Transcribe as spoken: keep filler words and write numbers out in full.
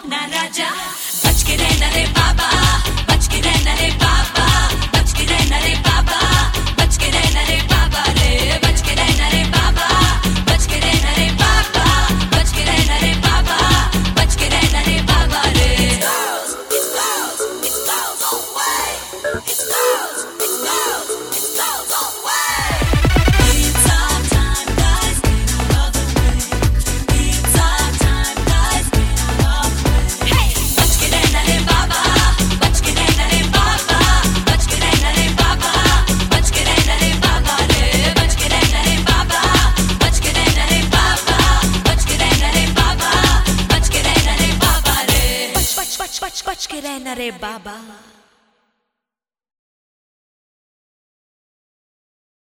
ना राजा, बच के रहना रे बाबा, बच के रहना रे बाबा, बच के रहना रे बाबा, बच के रहना रे बाबा रे, बच के रहना रे बाबा, बच के रहना रे बाबा, बच के रहना रे बाबा, बच के रहना रे बाबा रे। It's clouds, it's clouds, it's clouds all way. It's clouds, it's clouds, it's clouds all way. It's our time, guys, get out of the way. It's our time, guys, get out of the way. Hey, बच के रहना रे बाबा, बच के रहना रे बाबा, बच के रहना रे बाबा, बच के रहना रे बाबा रे, बच के रहना रे बाबा, बच के रहना रे बाबा, बच के रहना रे बाबा, बच के रहना रे बाबा रे, बच बच बच बच बच के रहना रे बाबा।